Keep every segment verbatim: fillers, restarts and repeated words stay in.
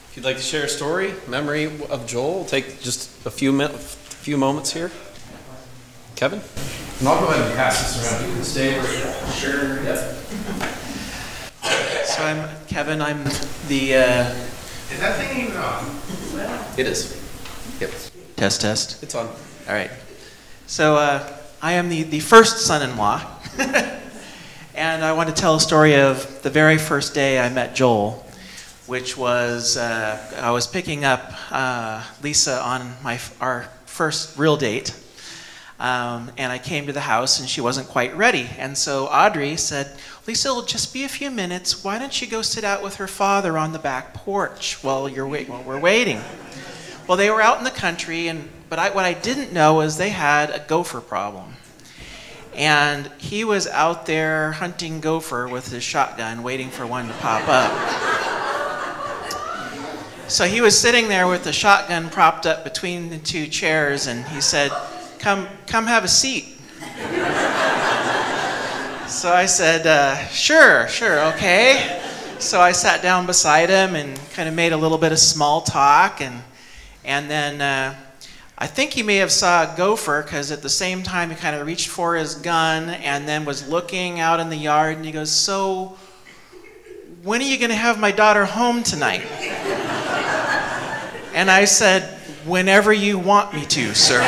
If you'd like to share a story, memory of Joel, we'll take just a few mi- few moments here. Kevin? And I'll go ahead and pass this around. You can stay right here. Sure. Yep. So I'm Kevin. I'm the... Uh, Is that thing even on? It is. Yep. Test, test. It's on. All right. So uh, I am the, the first son-in-law. And I want to tell a story of the very first day I met Joel, which was uh, I was picking up uh, Lisa on my our first real date. Um, and I came to the house and she wasn't quite ready. And so Audrey said, Lisa, it'll just be a few minutes. Why don't you go sit out with her father on the back porch while you're wait- while we're waiting? Well, they were out in the country, and but I, what I didn't know was they had a gopher problem. And he was out there hunting gopher with his shotgun, waiting for one to pop up. So he was sitting there with the shotgun propped up between the two chairs, and he said, Come, come have a seat. So I said, uh, sure, sure, okay. So I sat down beside him and kind of made a little bit of small talk, and and then uh, I think he may have saw a gopher, because at the same time he kind of reached for his gun and then was looking out in the yard, and he goes, so when are you going to have my daughter home tonight? And I said, whenever you want me to, sir.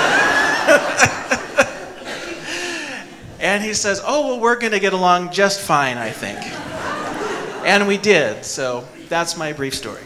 And he says, oh, well, we're going to get along just fine, I think. And we did, so that's my brief story.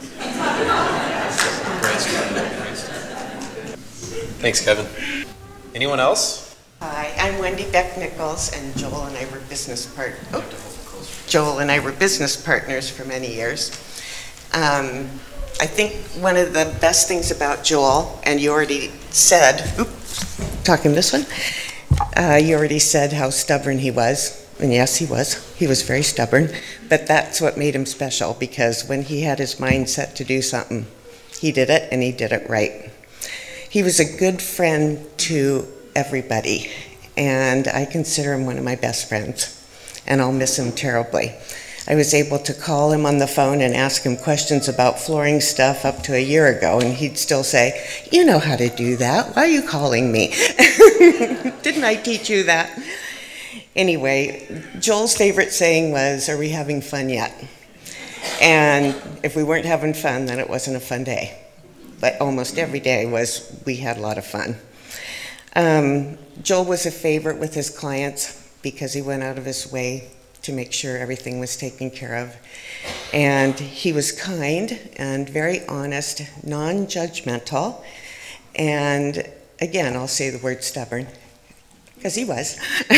Thanks, Kevin. Anyone else? Hi, I'm Wendy Beck Nichols, and Joel and I were business part. Oh, Joel and I were business partners for many years. Um, I think one of the best things about Joel, and you already said, oops, talking this one, uh, you already said how stubborn he was, and yes, he was. He was very stubborn, but that's what made him special, because when he had his mind set to do something, he did it, and he did it right. He was a good friend to everybody, and I consider him one of my best friends, and I'll miss him terribly. I was able to call him on the phone and ask him questions about flooring stuff up to a year ago, and he'd still say, you know how to do that. Why are you calling me? Didn't I teach you that? Anyway, Joel's favorite saying was, are we having fun yet? And if we weren't having fun, then it wasn't a fun day. But almost every day was, we had a lot of fun. Um, Joel was a favorite with his clients because he went out of his way to make sure everything was taken care of. And he was kind and very honest, non-judgmental. And again, I'll say the word stubborn, because he was.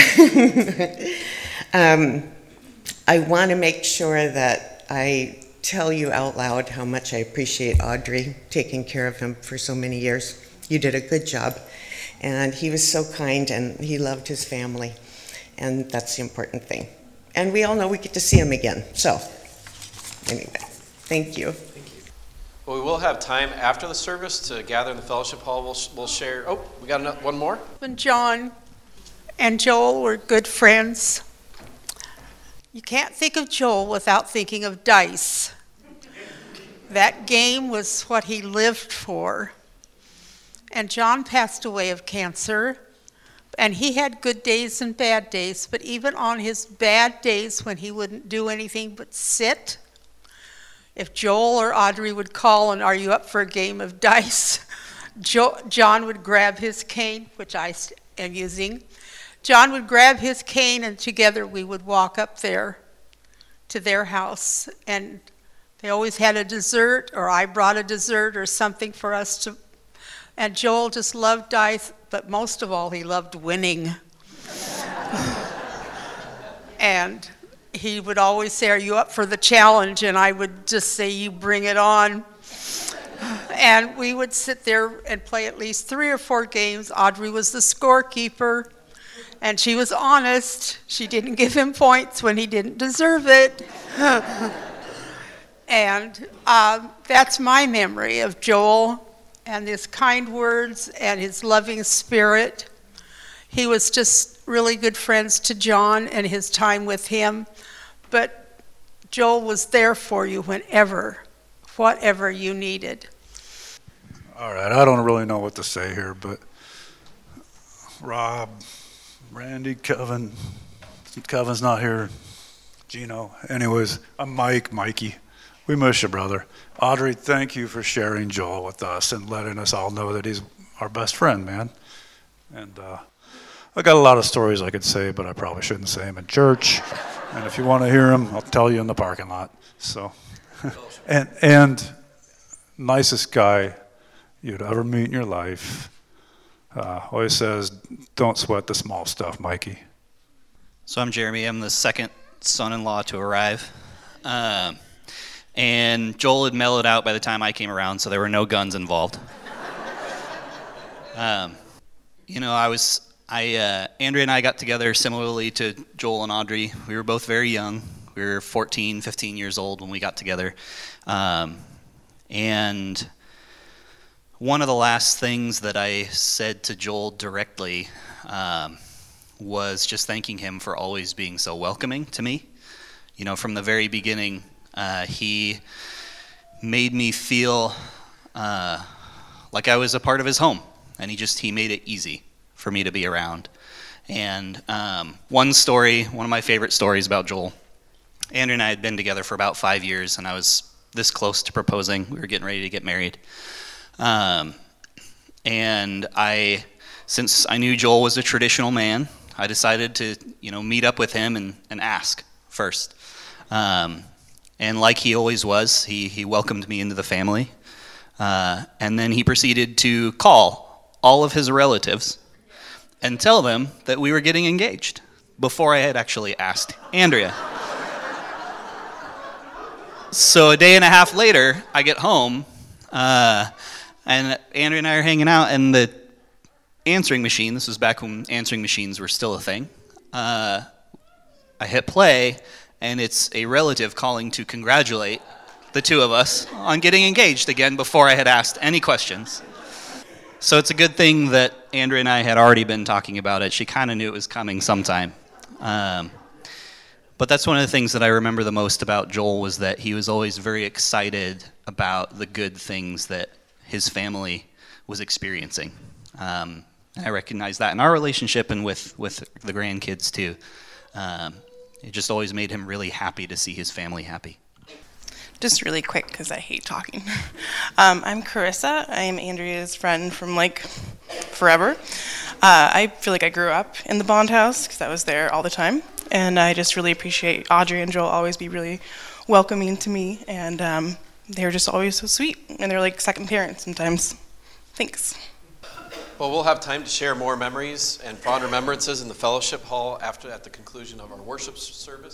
um, I want to make sure that I tell you out loud how much I appreciate Audrey taking care of him for so many years. You did a good job. And he was so kind, and he loved his family. And that's the important thing. And we all know we get to see him again. So, anyway, thank you. Thank you. Well, we will have time after the service to gather in the fellowship hall. We'll, we'll share. Oh, we got another, one more. When John and Joel were good friends, you can't think of Joel without thinking of dice. That game was what he lived for. And John passed away of cancer, and he had good days and bad days, but even on his bad days when he wouldn't do anything but sit, if Joel or Audrey would call and are you up for a game of dice, jo- John would grab his cane, which I am using. John would grab his cane, and together we would walk up there to their house, and they always had a dessert, or I brought a dessert or something for us to. And Joel just loved dice, but most of all, he loved winning. And he would always say, are you up for the challenge? And I would just say, you bring it on. And we would sit there and play at least three or four games. Audrey was the scorekeeper, and she was honest. She didn't give him points when he didn't deserve it. And uh, that's my memory of Joel, and his kind words and his loving spirit. He was just really good friends to John and his time with him. But Joel was there for you whenever, whatever you needed. All right, I don't really know what to say here, but Rob, Randy, Kevin, Kevin's not here, Gino. Anyways, I'm Mike, Mikey. We miss you, brother. Audrey, thank you for sharing Joel with us and letting us all know that he's our best friend, man. And uh, I got a lot of stories I could say, but I probably shouldn't say them in church. And if you want to hear them, I'll tell you in the parking lot. So, and and nicest guy you'd ever meet in your life. Uh, always says, don't sweat the small stuff, Mikey. So I'm Jeremy. I'm the second son-in-law to arrive. Um, and Joel had mellowed out by the time I came around, so there were no guns involved. um, you know, I was, I, uh, Andrea and I got together similarly to Joel and Audrey. We were both very young. We were fourteen, fifteen years old when we got together. Um, and one of the last things that I said to Joel directly um, was just thanking him for always being so welcoming to me. You know, from the very beginning, uh, he made me feel uh, like I was a part of his home, and he just he made it easy for me to be around. And um, one story, one of my favorite stories about Joel, Andrew and I had been together for about five years, and I was this close to proposing. We were getting ready to get married. Um, and I, since I knew Joel was a traditional man, I decided to, you know, meet up with him and, and ask first. Um, and like he always was, he, he welcomed me into the family. Uh, and then he proceeded to call all of his relatives and tell them that we were getting engaged before I had actually asked Andrea. So a day and a half later, I get home, uh, and Andrea and I are hanging out, and the answering machine, this was back when answering machines were still a thing, uh, I hit play, and it's a relative calling to congratulate the two of us on getting engaged again before I had asked any questions. So it's a good thing that Andrea and I had already been talking about it. She kind of knew it was coming sometime. Um, but that's one of the things that I remember the most about Joel was that he was always very excited about the good things that his family was experiencing. Um, and I recognize that in our relationship and with, with the grandkids too. Um, it just always made him really happy to see his family happy. Just really quick, because I hate talking. um, I'm Carissa. I'm Andrea's friend from like forever. Uh, I feel like I grew up in the Bond house because I was there all the time. And I just really appreciate Audrey and Joel always be really welcoming to me. And um, they're just always so sweet. And they're like second parents sometimes. Thanks. Well, we'll have time to share more memories and fond remembrances in the fellowship hall after at the conclusion of our worship service.